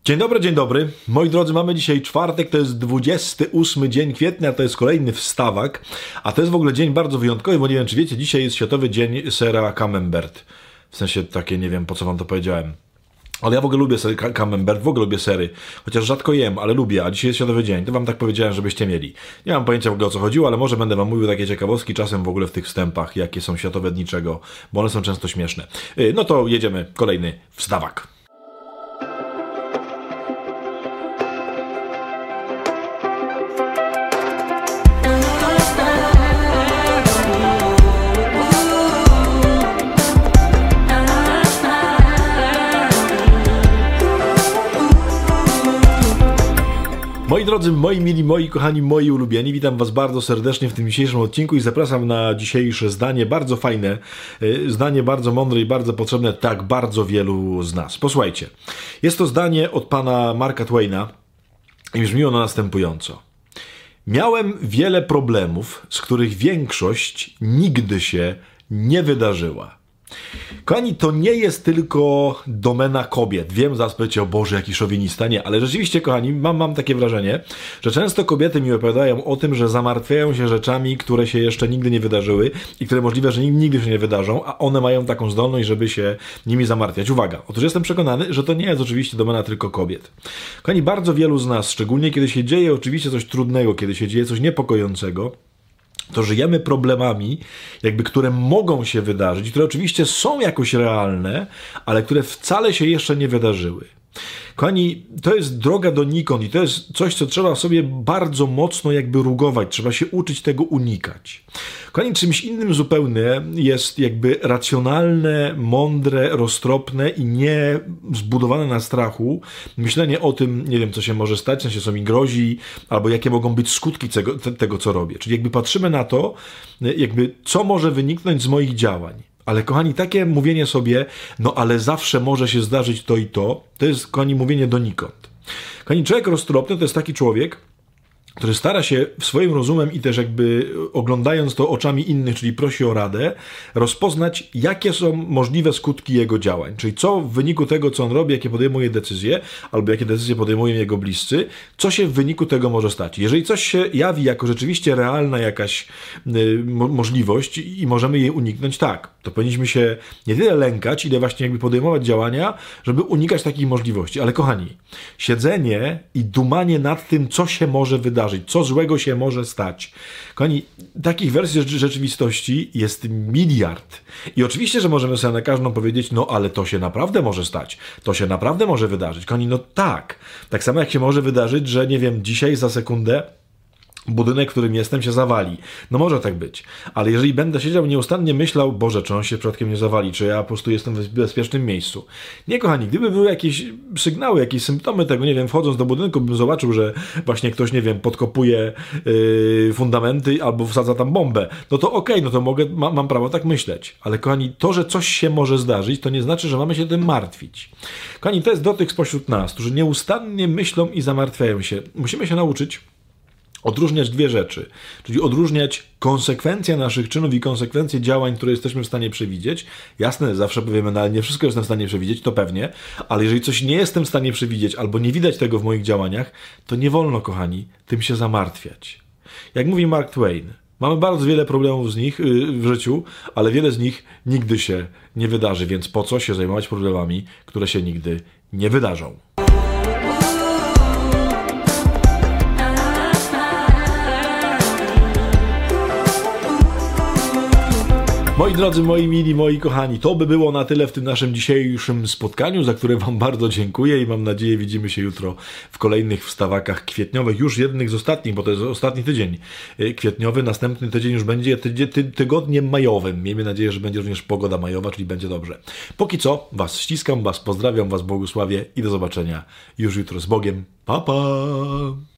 Dzień dobry, dzień dobry. Moi drodzy, mamy dzisiaj czwartek, to jest 28 dzień kwietnia, to jest kolejny wstawak, a to jest w ogóle dzień bardzo wyjątkowy, bo nie wiem, czy wiecie, dzisiaj jest Światowy Dzień Sera Camembert. W sensie takie, nie wiem, po co wam to powiedziałem. Ale ja w ogóle lubię ser Camembert, w ogóle lubię sery. Chociaż rzadko jem, ale lubię, a dzisiaj jest Światowy Dzień. To wam tak powiedziałem, żebyście mieli. Nie mam pojęcia w ogóle o co chodziło, ale może będę wam mówił takie ciekawostki czasem w ogóle w tych wstępach, jakie są światowe dni czego, bo one są często śmieszne. No to jedziemy, kolejny wstawak. Moi drodzy, moi mili, moi kochani, moi ulubieni, witam was bardzo serdecznie w tym dzisiejszym odcinku i zapraszam na dzisiejsze zdanie, bardzo fajne, zdanie bardzo mądre i bardzo potrzebne tak bardzo wielu z nas. Posłuchajcie, jest to zdanie od pana Marka Twaina i brzmi ono następująco. Miałem wiele problemów, z których większość nigdy się nie wydarzyła. Kochani, to nie jest tylko domena kobiet. Wiem, zaraz powiecie, o Boże, jaki szowinista. Nie, ale rzeczywiście, kochani, mam takie wrażenie, że często kobiety mi opowiadają o tym, że zamartwiają się rzeczami, które się jeszcze nigdy nie wydarzyły i które możliwe, że nigdy się nie wydarzą, a one mają taką zdolność, żeby się nimi zamartwiać. Uwaga, otóż jestem przekonany, że to nie jest oczywiście domena tylko kobiet. Kochani, bardzo wielu z nas, szczególnie kiedy się dzieje oczywiście coś trudnego, kiedy się dzieje coś niepokojącego, to żyjemy problemami, które mogą się wydarzyć, które oczywiście są jakoś realne, ale które wcale się jeszcze nie wydarzyły. Kochani, to jest droga donikąd i to jest coś, co trzeba sobie bardzo mocno rugować, trzeba się uczyć tego unikać. Kochani, czymś innym zupełnie jest racjonalne, mądre, roztropne i nie zbudowane na strachu myślenie o tym, nie wiem, co się może stać, w sensie co mi grozi, albo jakie mogą być skutki tego, co robię. Czyli patrzymy na to, co może wyniknąć z moich działań. Ale kochani, takie mówienie sobie, no ale zawsze może się zdarzyć to i to jest, kochani, mówienie donikąd. Kochani, człowiek roztropny to jest taki człowiek, który stara się swoim rozumem i też oglądając to oczami innych, czyli prosi o radę, rozpoznać, jakie są możliwe skutki jego działań. Czyli co w wyniku tego, co on robi, jakie podejmuje decyzje, albo jakie decyzje podejmują jego bliscy, co się w wyniku tego może stać. Jeżeli coś się jawi jako rzeczywiście realna jakaś możliwość i możemy jej uniknąć, tak, to powinniśmy się nie tyle lękać, ile właśnie podejmować działania, żeby unikać takich możliwości. Ale kochani, siedzenie i dumanie nad tym, co się może wydarzyć, co złego się może stać. Kochani, takich wersji rzeczywistości jest miliard. I oczywiście, że możemy sobie na każdą powiedzieć, no ale to się naprawdę może stać. To się naprawdę może wydarzyć. Kochani, no tak. Tak samo jak się może wydarzyć, że nie wiem, dzisiaj za sekundę budynek, w którym jestem, się zawali. No może tak być. Ale jeżeli będę siedział i nieustannie myślał, Boże, czy on się przypadkiem nie zawali, czy ja po prostu jestem w bezpiecznym miejscu. Nie, kochani, gdyby były jakieś sygnały, jakieś symptomy tego, nie wiem, wchodząc do budynku, bym zobaczył, że właśnie ktoś, nie wiem, podkopuje fundamenty albo wsadza tam bombę. No to okej, no to mam prawo tak myśleć. Ale kochani, to, że coś się może zdarzyć, to nie znaczy, że mamy się tym martwić. Kochani, to jest do tych spośród nas, którzy nieustannie myślą i zamartwiają się. Musimy się nauczyć odróżniać dwie rzeczy, czyli odróżniać konsekwencje naszych czynów i konsekwencje działań, które jesteśmy w stanie przewidzieć. Jasne, zawsze powiemy, no ale nie wszystko jestem w stanie przewidzieć, to pewnie, ale jeżeli coś nie jestem w stanie przewidzieć albo nie widać tego w moich działaniach, to nie wolno, kochani, tym się zamartwiać. Jak mówi Mark Twain, mamy bardzo wiele problemów z nich w życiu, ale wiele z nich nigdy się nie wydarzy, więc po co się zajmować problemami, które się nigdy nie wydarzą. Moi drodzy, moi mili, moi kochani, to by było na tyle w tym naszym dzisiejszym spotkaniu, za które wam bardzo dziękuję i mam nadzieję, widzimy się jutro w kolejnych wstawakach kwietniowych, już jednych z ostatnich, bo to jest ostatni tydzień kwietniowy, następny tydzień już będzie tygodniem majowym. Miejmy nadzieję, że będzie również pogoda majowa, czyli będzie dobrze. Póki co, was ściskam, was pozdrawiam, was błogosławię i do zobaczenia już jutro z Bogiem. Pa, pa!